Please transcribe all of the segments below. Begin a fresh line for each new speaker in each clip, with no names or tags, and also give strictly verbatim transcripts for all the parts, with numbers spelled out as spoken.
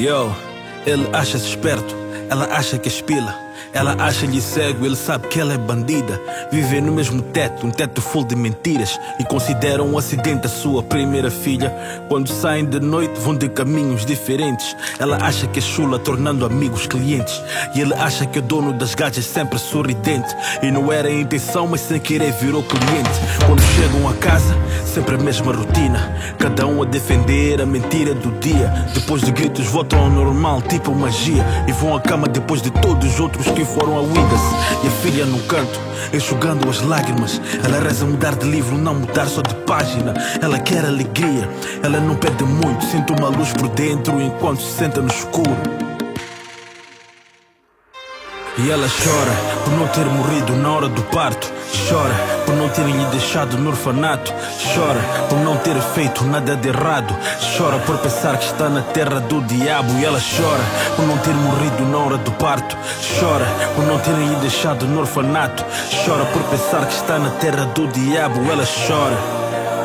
Yo, ele acha-se esperto, ela acha que é espila. Ela acha-lhe cego, ele sabe que ela é bandida. Vivem no mesmo teto, um teto full de mentiras, e consideram um acidente a sua primeira filha. Quando saem de noite vão de caminhos diferentes. Ela acha que é chula, tornando amigos clientes, e ele acha que o dono das gajas é sempre sorridente. E não era a intenção, mas sem querer virou cliente. Quando chegam a casa, sempre a mesma rotina, cada um a defender a mentira do dia. Depois de gritos voltam ao normal, tipo magia, e vão à cama depois de todos os outros que foram a Wigas. E a filha no canto, enxugando as lágrimas. Ela reza mudar de livro, não mudar só de página. Ela quer alegria, ela não pede muito. Sente uma luz por dentro enquanto se senta no escuro. E ela chora por não ter morrido na hora do parto. Chora por não terem lhe deixado no orfanato. Chora por não ter feito nada de errado. Chora por pensar que está na terra do diabo. E ela chora por não ter morrido na hora do parto. Chora por não terem lhe deixado no orfanato. Chora por pensar que está na terra do diabo. Ela chora.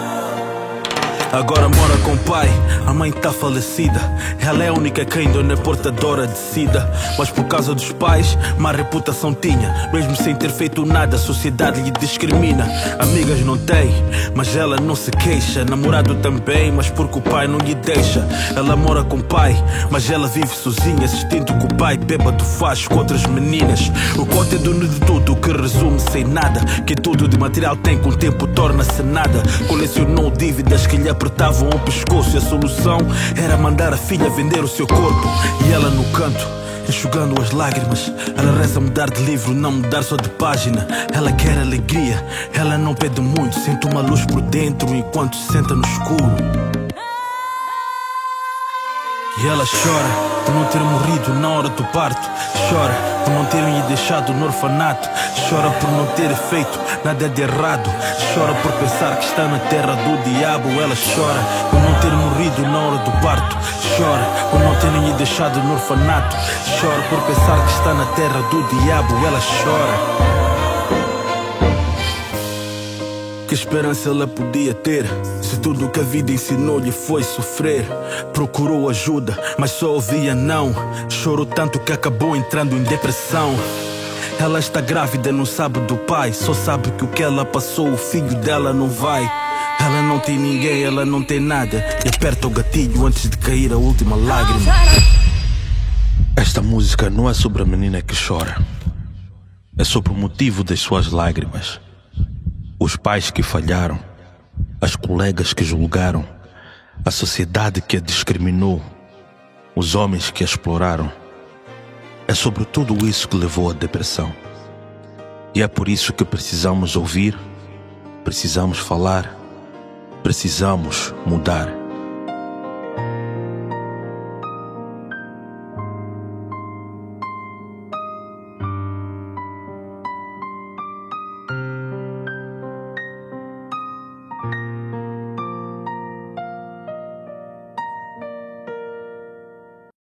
Agora mora com o pai, a mãe tá falecida. Ela é a única que ainda não é portadora de sida. Mas por causa dos pais, má reputação tinha. Mesmo sem ter feito nada, a sociedade lhe discrimina. Amigas não tem, mas ela não se queixa. Namorado também, mas porque o pai não lhe deixa. Ela mora com o pai, mas ela vive sozinha, assistindo que o pai bêbado faz com outras meninas. O conto é dono de tudo, que resume sem nada. Que tudo de material tem, com o tempo torna-se nada. Colecionou dívidas que lhe apertavam o pescoço, e a solução era mandar a filha vender o seu corpo. E ela no canto, enxugando as lágrimas. Ela reza mudar de livro, não mudar só de página. Ela quer alegria, ela não pede muito. Sente uma luz por dentro enquanto se senta no escuro. E ela chora por não ter morrido na hora do parto. Chora por não terem lhe deixado no orfanato. Chora por não ter feito nada de errado. Chora por pensar que está na terra do diabo. Ela chora por não ter morrido na hora do parto. Chora por não terem lhe deixado no orfanato. Chora por pensar que está na terra do diabo. Ela chora. Que esperança ela podia ter, se tudo que a vida ensinou-lhe foi sofrer? Procurou ajuda, mas só ouvia não. Chorou tanto que acabou entrando em depressão. Ela está grávida, não sabe do pai, só sabe que o que ela passou, o filho dela não vai. Ela não tem ninguém, ela não tem nada, e aperta o gatilho antes de cair a última lágrima.
Esta música não é sobre a menina que chora, é sobre o motivo das suas lágrimas. Os pais que falharam, as colegas que julgaram, a sociedade que a discriminou, os homens que a exploraram. É sobre tudo isso que levou à depressão. E é por isso que precisamos ouvir, precisamos falar, precisamos mudar.